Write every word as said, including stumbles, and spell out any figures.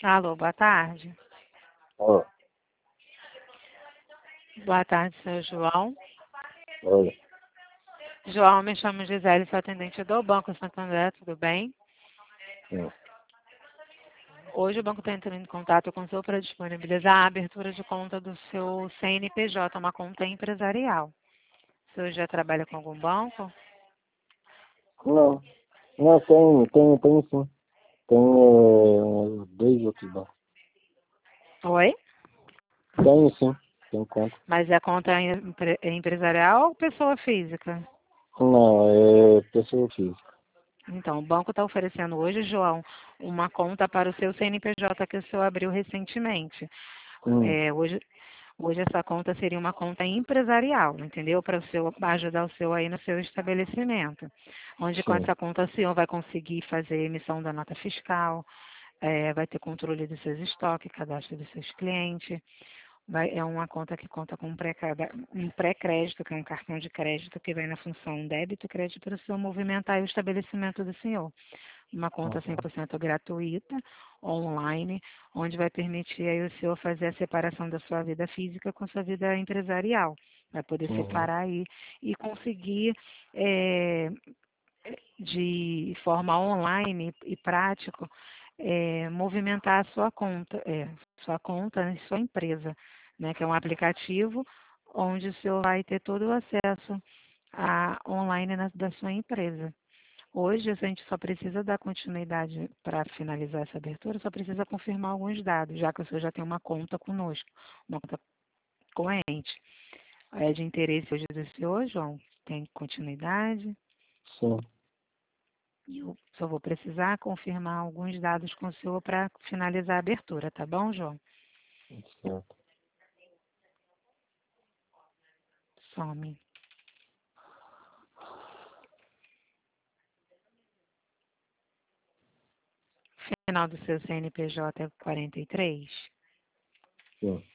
Alô, boa tarde. Ó, Boa tarde, seu João. oi. João, me chamo Gisele, sou atendente do Banco Santander, tudo bem? Sim. Hoje o banco está entrando em contato com o senhor para disponibilizar a abertura de conta do seu C N P J, uma conta empresarial. O senhor já trabalha com algum banco? Não, não, tem, tem, tem sim. Tem é, dois outros bancos. Oi? Tem sim, tem conta. Mas é conta empre- empresarial ou pessoa física? Não, é pessoa física. Então, o banco está oferecendo hoje, João, uma conta para o seu C N P J que o senhor abriu recentemente. Hum, É, hoje, hoje essa conta seria uma conta empresarial, entendeu? Para o seu ajudar o seu aí no seu estabelecimento. Onde com sim. essa conta o senhor vai conseguir fazer emissão da nota fiscal, é, vai ter controle dos seus estoques, cadastro dos seus clientes. Vai- é uma conta que conta com um pré-cada- um pré-crédito, que é um cartão de crédito que vai na função débito e crédito para o senhor movimentar o estabelecimento do senhor. Uma conta cem Uhum, por cento gratuita, online, onde vai permitir aí o senhor fazer a separação da sua vida física com sua vida empresarial. Vai poder uhum, separar aí e conseguir, é, de forma online e prática, é, movimentar a sua conta, é, sua conta e sua empresa, né, que é um aplicativo onde o senhor vai ter todo o acesso a online na- da sua empresa. Hoje, a gente só precisa dar continuidade para finalizar essa abertura, só precisa confirmar alguns dados, já que o senhor já tem uma conta conosco, uma conta corrente. É de interesse hoje do senhor, João? Tem continuidade? sim. Eu só vou precisar confirmar alguns dados com o senhor para finalizar a abertura, tá bom, João? Certo. Some. Final do seu C N P J é quarenta e três? Sim.